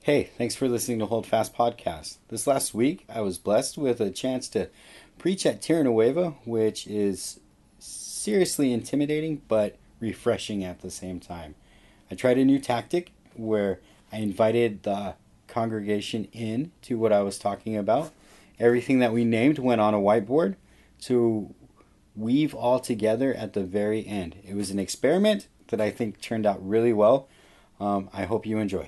Hey, thanks for listening to Hold Fast Podcast. This last week, I was blessed with a chance to preach at Tierra Nueva, which is seriously intimidating but refreshing at the same time. I tried a new tactic where I invited the congregation in to what I was talking about. Everything that we named went on a whiteboard to weave all together at the very end. It was an experiment that I think turned out really well. I hope you enjoy.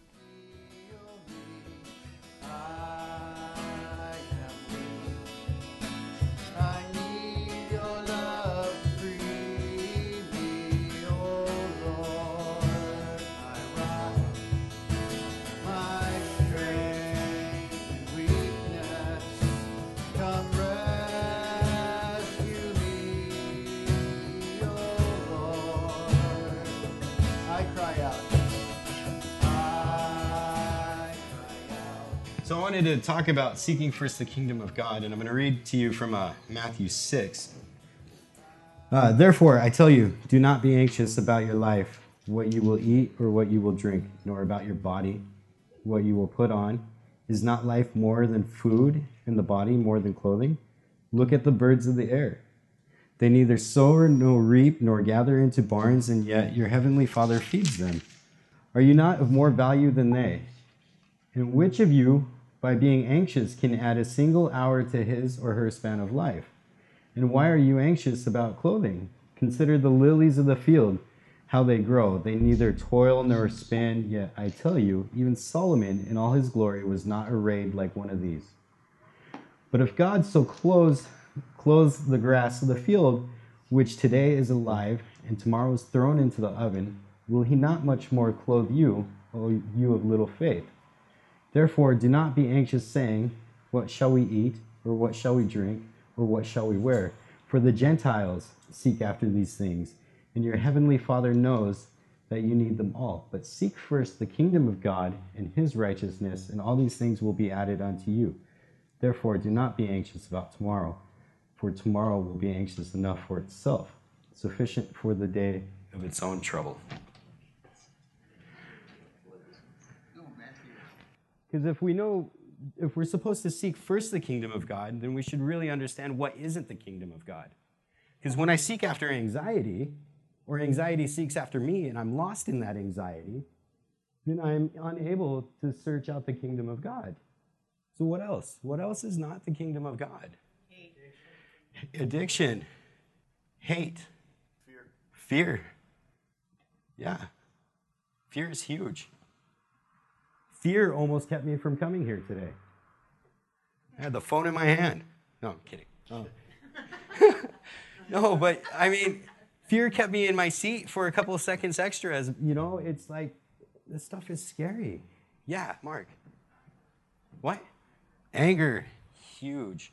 So I wanted to talk about seeking first the kingdom of God, and I'm going to read to you from Matthew 6. Therefore, I tell you, do not be anxious about your life, what you will eat or what you will drink, nor about your body, what you will put on. Is not life more than food, and the body more than clothing? Look at the birds of the air. They neither sow nor reap nor gather into barns, and yet your heavenly Father feeds them. Are you not of more value than they? And which of you, by being anxious, can add a single hour to his or her span of life? And why are you anxious about clothing? Consider the lilies of the field, how they grow. They neither toil nor spin, yet I tell you, even Solomon in all his glory was not arrayed like one of these. But if God so clothes the grass of the field, which today is alive and tomorrow is thrown into the oven, will he not much more clothe you, O you of little faith? Therefore, do not be anxious, saying, what shall we eat, or what shall we drink, or what shall we wear? For the Gentiles seek after these things, and your heavenly Father knows that you need them all. But seek first the kingdom of God and his righteousness, and all these things will be added unto you. Therefore, do not be anxious about tomorrow, for tomorrow will be anxious enough for itself. Sufficient for the day of its own trouble. Because if we're supposed to seek first the kingdom of God, then we should really understand what isn't the kingdom of God. Because when I seek after anxiety, or anxiety seeks after me, and I'm lost in that anxiety, then I'm unable to search out the kingdom of God. So what else? What else is not the kingdom of God? Addiction. Hate. Fear. Yeah. Fear is huge. Fear almost kept me from coming here today. I had the phone in my hand. No, I'm kidding. Oh. No, but I mean, fear kept me in my seat for a couple of seconds extra. As you know, it's like, this stuff is scary. Yeah, Mark. What? Anger. Huge.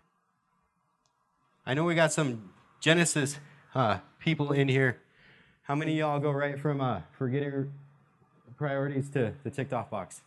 I know we got some Genesis people in here. How many of y'all go right from forgetting priorities to the ticked off box?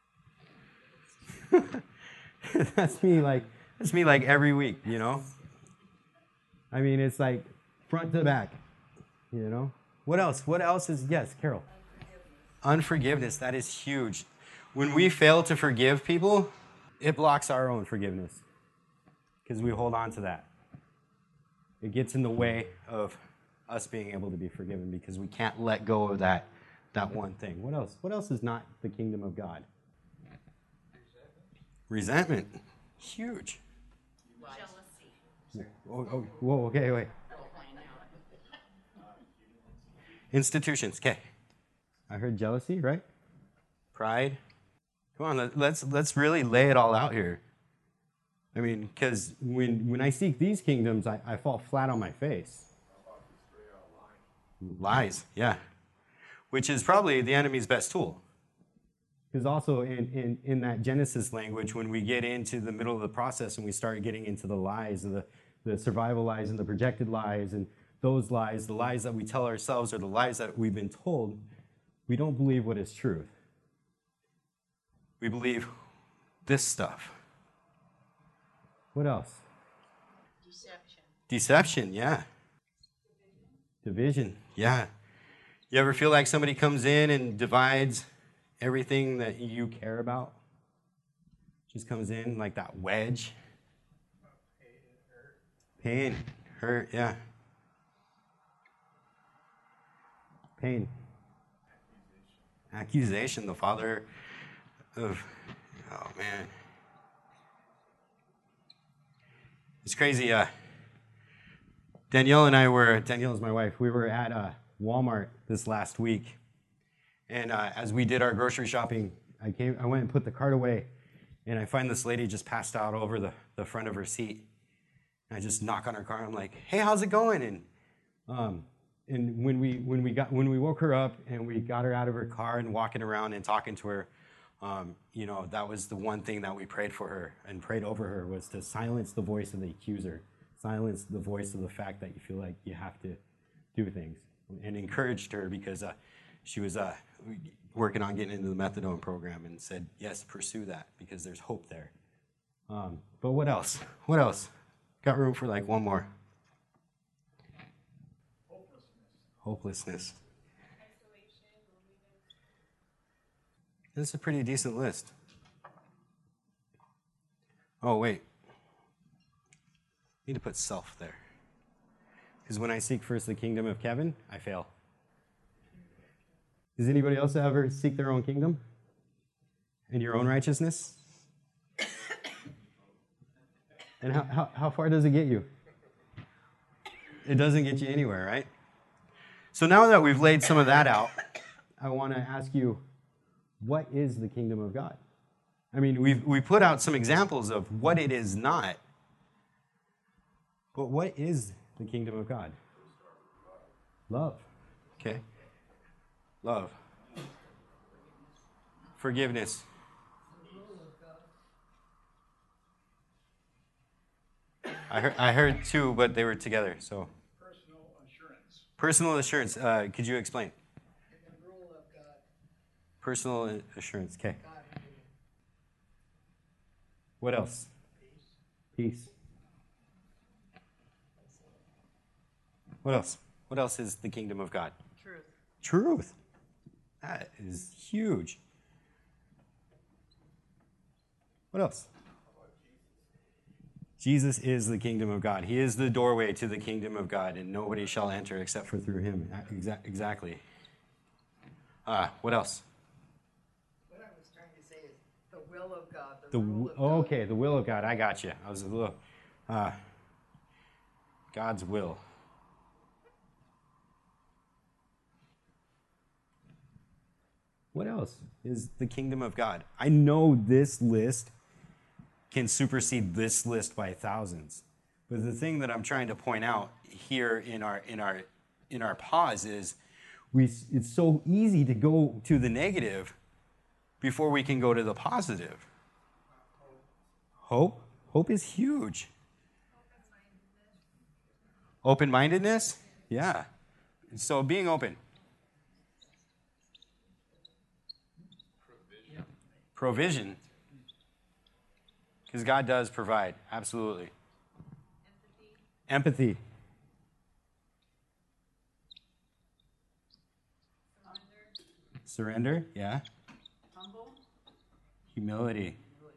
That's me like every week, you know? I mean, it's like front to back, you know? What else? What else is, yes, Carol? Unforgiveness, that is huge. When we fail to forgive people, it blocks our own forgiveness because we hold on to that. It gets in the way of us being able to be forgiven because we can't let go of that one thing. What else? What else is not the kingdom of God? Resentment. Huge. Jealousy. Whoa, okay, wait. Institutions, okay. I heard jealousy, right? Pride. Come on, let's really lay it all out here. I mean, because when I seek these kingdoms, I fall flat on my face. Lies, yeah. Which is probably the enemy's best tool. Because also in that Genesis language, when we get into the middle of the process and we start getting into the lies, the survival lies and the projected lies and those lies, the lies that we tell ourselves or the lies that we've been told, we don't believe what is truth. We believe this stuff. What else? Deception, yeah. Division, yeah. You ever feel like somebody comes in and divides everything that you care about just comes in like that wedge. Pain, hurt, yeah. Pain. Accusation, the father of, oh man. It's crazy. Danielle's my wife, we were at Walmart this last week. And as we did our grocery shopping, I went and put the cart away, and I find this lady just passed out over the front of her seat. And I just knock on her car. I'm like, "Hey, how's it going?" And when we woke her up and we got her out of her car and walking around and talking to her, that was the one thing that we prayed for her and prayed over her, was to silence the voice of the accuser, silence the voice of the fact that you feel like you have to do things, and encouraged her because she was working on getting into the methadone program, and said, yes, pursue that because there's hope there. But what else? What else? Got room for like one more. Hopelessness. This is a pretty decent list. Oh, wait. Need to put self there. Because when I seek first the kingdom of Kevin, I fail. Does anybody else ever seek their own kingdom and your own righteousness? And how far does it get you? It doesn't get you anywhere, right? So now that we've laid some of that out, I want to ask you, what is the kingdom of God? I mean, we put out some examples of what it is not. But what is the kingdom of God? Love. Okay. Love. Forgiveness. I heard two, but they were together. So. Personal assurance. Could you explain? The rule of God. Personal assurance. Okay. What else? Peace. What else? What else is the kingdom of God? Truth. That is huge. What else? Jesus is the kingdom of God. He is the doorway to the kingdom of God, and nobody shall enter except for through him. Exactly. What else? What I was trying to say is the will of God. The will of God. I got you. I was a little. God's will. What else is the kingdom of God? I know this list can supersede this list by thousands. But the thing that I'm trying to point out here in our pause is it's so easy to go to the negative before we can go to the positive. Hope. Hope is huge. Open-mindedness? Yeah. So being open. Provision. Because God does provide. Absolutely. Empathy. Surrender. Yeah. Humble. Humility.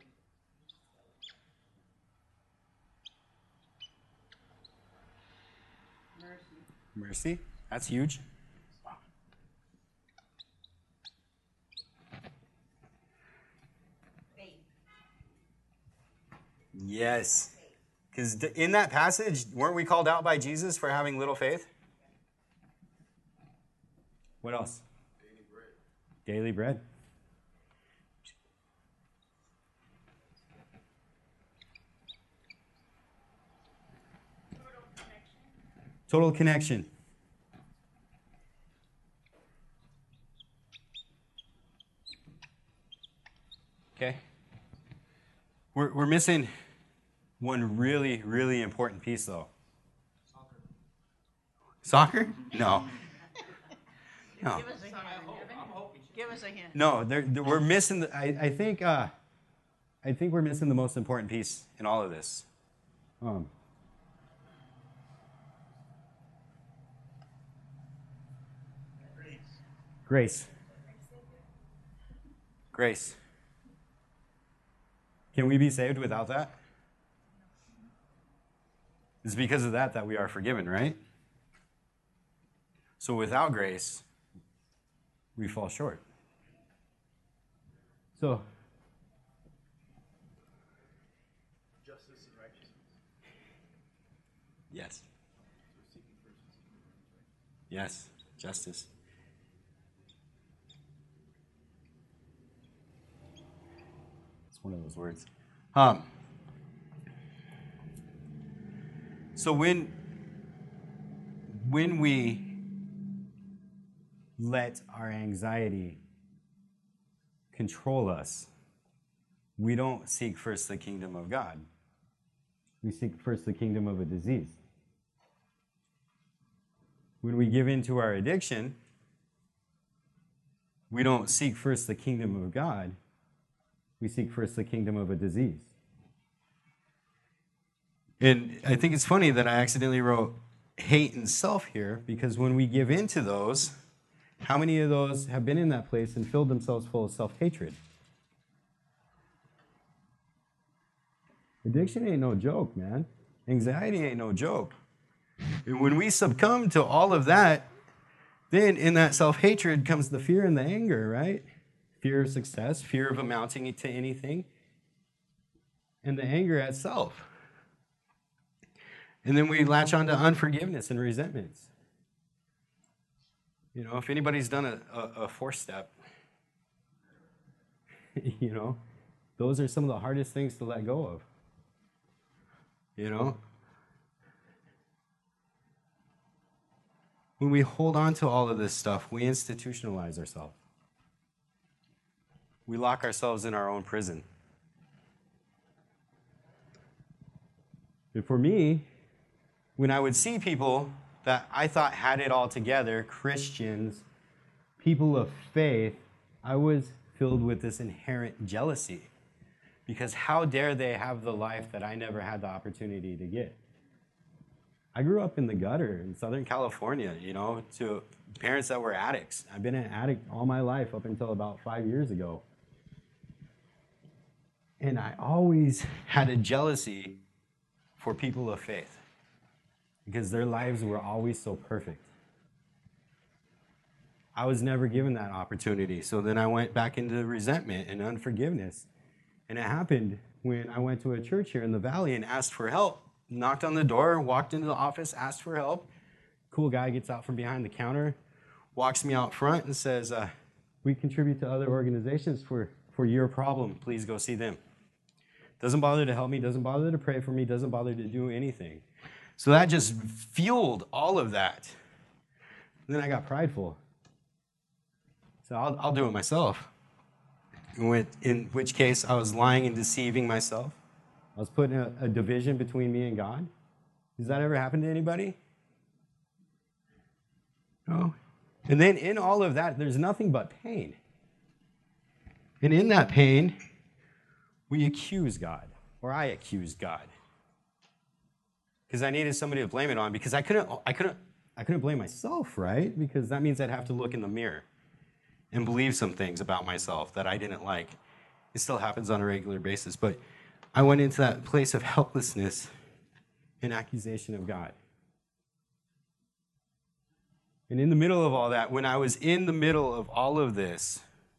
Mercy. That's huge. Faith. Yes. Because in that passage, weren't we called out by Jesus for having little faith? What else? Daily bread. Total connection. Okay. We're missing one really, really important piece, though. Soccer? No. No. Give us a hint. Give us a hint. No, we're missing. I think we're missing the most important piece in all of this. Grace. Grace. Can we be saved without that? It's because of that we are forgiven, right? So without grace, we fall short. So, justice and righteousness. Yes. Yes, justice. It's one of those words. So when we let our anxiety control us, we don't seek first the kingdom of God. We seek first the kingdom of a disease. When we give in to our addiction, we don't seek first the kingdom of God. We seek first the kingdom of a disease. And I think it's funny that I accidentally wrote hate and self here, because when we give in to those, how many of those have been in that place and filled themselves full of self-hatred? Addiction ain't no joke, man. Anxiety ain't no joke. And when we succumb to all of that, then in that self-hatred comes the fear and the anger, right? Fear of success, fear of amounting to anything, and the anger at self. And then we latch on to unforgiveness and resentments. You know, if anybody's done a four-step, you know, those are some of the hardest things to let go of. You know? When we hold on to all of this stuff, we institutionalize ourselves. We lock ourselves in our own prison. And for me, when I would see people that I thought had it all together, Christians, people of faith, I was filled with this inherent jealousy. Because how dare they have the life that I never had the opportunity to get? I grew up in the gutter in Southern California, you know, to parents that were addicts. I've been an addict all my life up until about 5 years ago. And I always had a jealousy for people of faith, because their lives were always so perfect. I was never given that opportunity. So then I went back into resentment and unforgiveness. And it happened when I went to a church here in the valley and asked for help. Knocked on the door, walked into the office, asked for help. Cool guy gets out from behind the counter, walks me out front and says, we contribute to other organizations for your problem. Please go see them. Doesn't bother to help me, doesn't bother to pray for me, doesn't bother to do anything. So that just fueled all of that. And then I got prideful. So I'll do it myself. In which case I was lying and deceiving myself. I was putting a division between me and God. Does that ever happen to anybody? No. And then in all of that, there's nothing but pain. And in that pain, we accuse God, or I accused God. Because I needed somebody to blame it on, because I couldn't blame myself, right? Because that means I'd have to look in the mirror and believe some things about myself that I didn't like. It still happens on a regular basis, but I went into that place of helplessness and accusation of God. And in the middle of all that, when I was in the middle of all of this,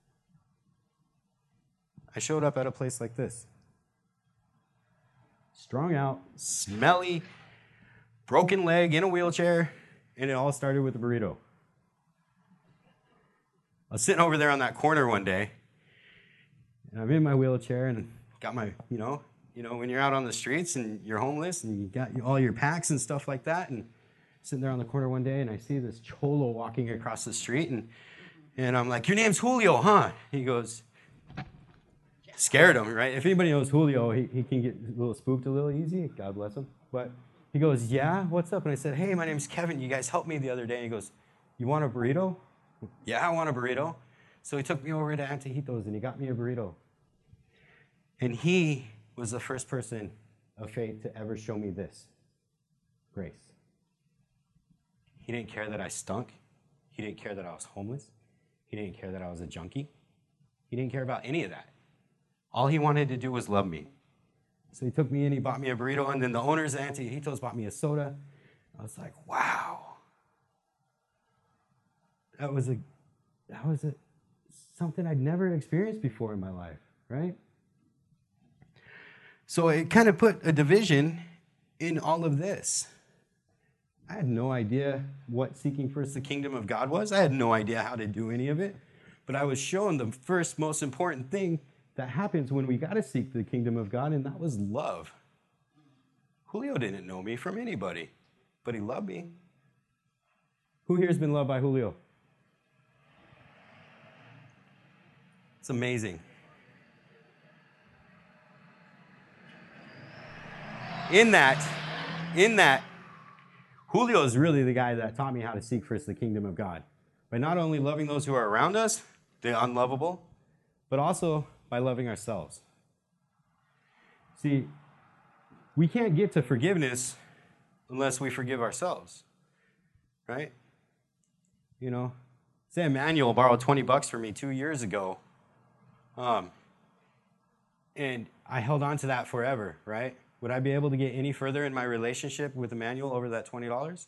I showed up at a place like this. Strung out, smelly, broken leg, in a wheelchair, and it all started with a burrito. I was sitting over there on that corner one day, and I'm in my wheelchair and got my, you know, when you're out on the streets and you're homeless and you got all your packs and stuff like that, and sitting there on the corner one day and I see this cholo walking across the street, and I'm like, your name's Julio, huh? He goes, scared him, right? If anybody knows Julio, he can get a little spooked a little easy, God bless him. But he goes, yeah, what's up? And I said, hey, my name's Kevin. You guys helped me the other day. And he goes, you want a burrito? Yeah, I want a burrito. So he took me over to Antojitos and he got me a burrito. And he was the first person of faith to ever show me this, grace. He didn't care that I stunk. He didn't care that I was homeless. He didn't care that I was a junkie. He didn't care about any of that. All he wanted to do was love me. So he took me in, he bought me a burrito, and then the owners of Antojitos bought me a soda. I was like, wow. That was something I'd never experienced before in my life, right? So it kind of put a division in all of this. I had no idea what seeking first the kingdom of God was. I had no idea how to do any of it. But I was shown the first most important thing that happens when we got to seek the kingdom of God, and that was love. Julio didn't know me from anybody, but he loved me. Who here has been loved by Julio? It's amazing. In that, Julio is really the guy that taught me how to seek first the kingdom of God. By not only loving those who are around us, the unlovable, but also by loving ourselves. See, we can't get to forgiveness unless we forgive ourselves, right? You know, say Emmanuel borrowed $20 from me 2 years ago, and I held on to that forever, right? Would I be able to get any further in my relationship with Emmanuel over that $20?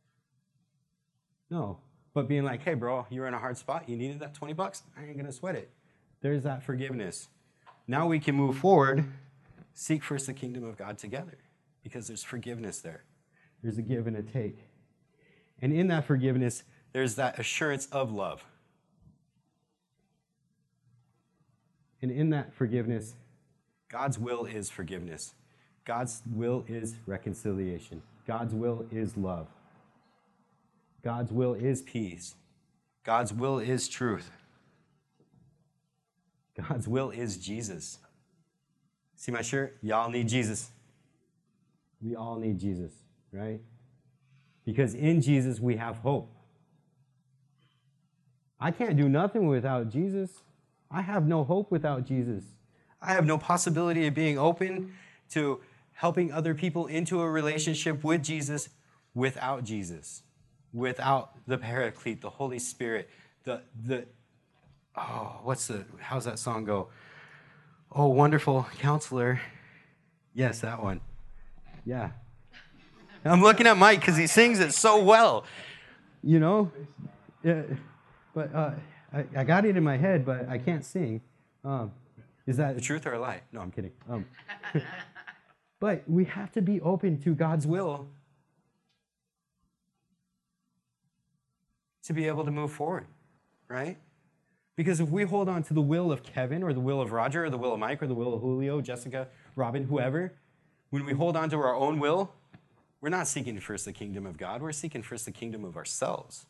No. But being like, hey, bro, you were in a hard spot. You needed that $20. I ain't going to sweat it. There's that forgiveness. Now we can move forward, seek first the kingdom of God together, because there's forgiveness there. There's a give and a take. And in that forgiveness, there's that assurance of love. And in that forgiveness, God's will is forgiveness. God's will is reconciliation. God's will is love. God's will is peace. God's will is truth. God's will is Jesus. See my shirt? Y'all need Jesus. We all need Jesus, right? Because in Jesus we have hope. I can't do nothing without Jesus. I have no hope without Jesus. I have no possibility of being open to helping other people into a relationship with Jesus without Jesus. Without the Paraclete, the Holy Spirit, how's that song go? Oh, wonderful counselor. Yes, that one. Yeah. I'm looking at Mike because he sings it so well. You know? Yeah, but I got it in my head, but I can't sing. Is that the truth or a lie? No, I'm kidding. But we have to be open to God's will to be able to move forward, right? Because if we hold on to the will of Kevin or the will of Roger or the will of Mike or the will of Julio, Jessica, Robin, whoever, when we hold on to our own will, we're not seeking first the kingdom of God. We're seeking first the kingdom of ourselves.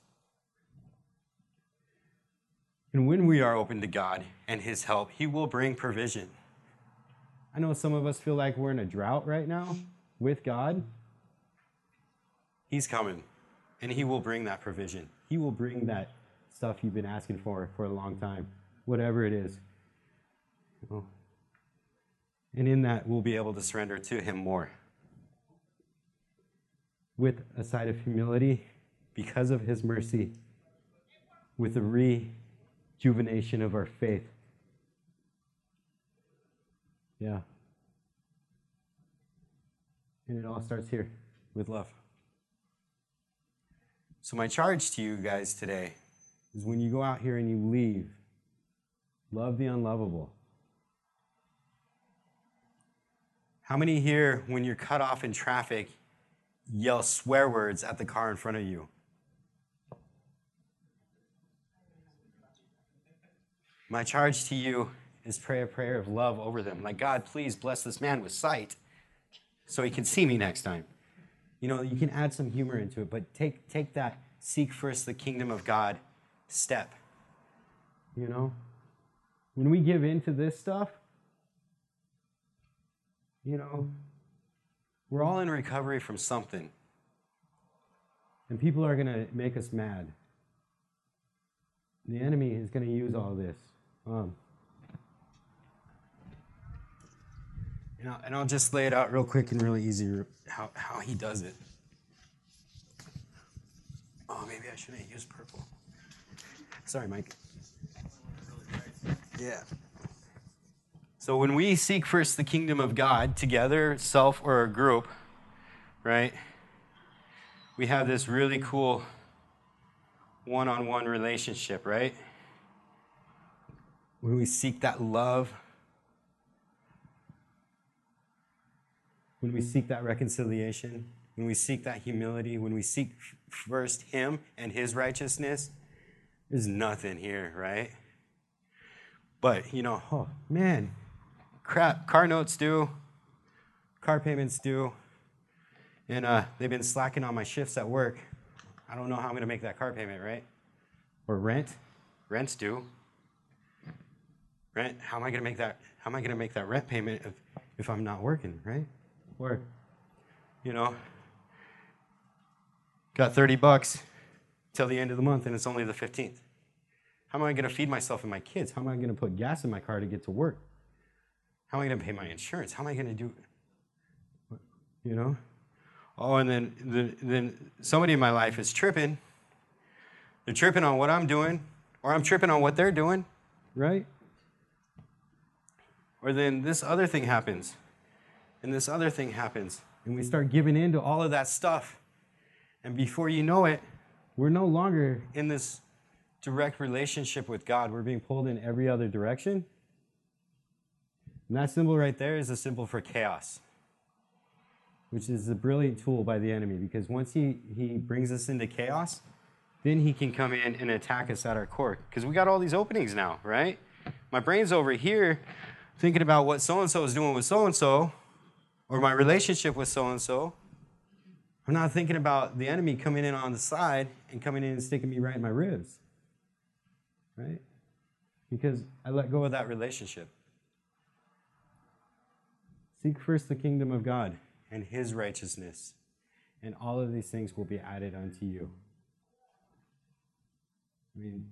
And when we are open to God and his help, he will bring provision. I know some of us feel like we're in a drought right now with God. He's coming, and he will bring that provision. He will bring that stuff you've been asking for a long time, whatever it is. And in that, we'll be able to surrender to him more. With a side of humility, because of his mercy, with a rejuvenation of our faith. Yeah. And it all starts here with love. So my charge to you guys today is when you go out here and you leave, love the unlovable. How many here, when you're cut off in traffic, yell swear words at the car in front of you? My charge to you is pray a prayer of love over them. Like, God, please bless this man with sight so he can see me next time. You know, you can add some humor into it, but take that seek first the kingdom of God step. You know? When we give in to this stuff, you know, we're all in recovery from something. And people are going to make us mad. The enemy is going to use all this. And I'll just lay it out real quick and really easy how he does it. Oh, maybe I shouldn't use purple. Sorry, Mike. Yeah. So when we seek first the kingdom of God together, self or a group, right, we have this really cool one-on-one relationship, right? When we seek that love, when we seek that reconciliation, when we seek that humility, when we seek first Him and His righteousness, there's nothing here, right? But, you know, oh, man, crap, car notes due, car payments due, and they've been slacking on my shifts at work. I don't know how I'm going to make that car payment, right? Or rent's due. Rent, how am I going to make that? How am I going to make that rent payment if I'm not working, right? Or, you know, got $30 till the end of the month, and it's only the 15th. How am I going to feed myself and my kids? How am I going to put gas in my car to get to work? How am I going to pay my insurance? How am I going to do, you know? Oh, and then somebody in my life is tripping. They're tripping on what I'm doing, or I'm tripping on what they're doing, right? Or then this other thing happens, and this other thing happens, and we start giving in to all of that stuff. And before you know it, we're no longer in this direct relationship with God. We're being pulled in every other direction. And that symbol right there is a symbol for chaos, which is a brilliant tool by the enemy, because once he brings us into chaos, then he can come in and attack us at our core. Because we got all these openings now, right? My brain's over here thinking about what so-and-so is doing with so-and-so, or my relationship with so-and-so. I'm not thinking about the enemy coming in on the side and coming in and sticking me right in my ribs, right? Because I let go of that relationship. Seek first the kingdom of God and His righteousness, and all of these things will be added unto you. I mean,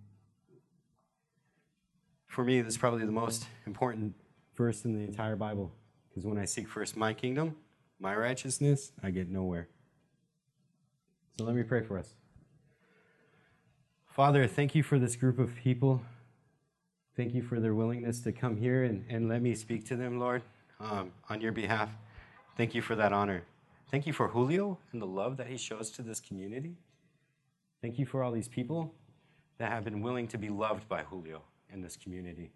for me, this is probably the most important verse in the entire Bible, because when I seek first my kingdom, my righteousness, I get nowhere. So let me pray for us. Father, thank you for this group of people. Thank you for their willingness to come here and let me speak to them, Lord, on your behalf. Thank you for that honor. Thank you for Julio and the love that he shows to this community. Thank you for all these people that have been willing to be loved by Julio in this community.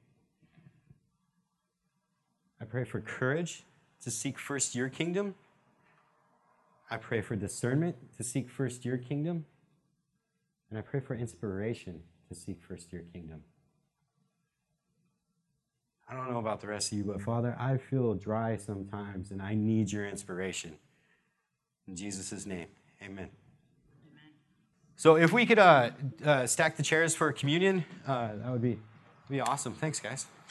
I pray for courage to seek first your kingdom. I pray for discernment to seek first your kingdom. And I pray for inspiration to seek first your kingdom. I don't know about the rest of you, but Father, I feel dry sometimes, and I need your inspiration. In Jesus' name, amen. So if we could stack the chairs for communion, that would be awesome. Thanks, guys.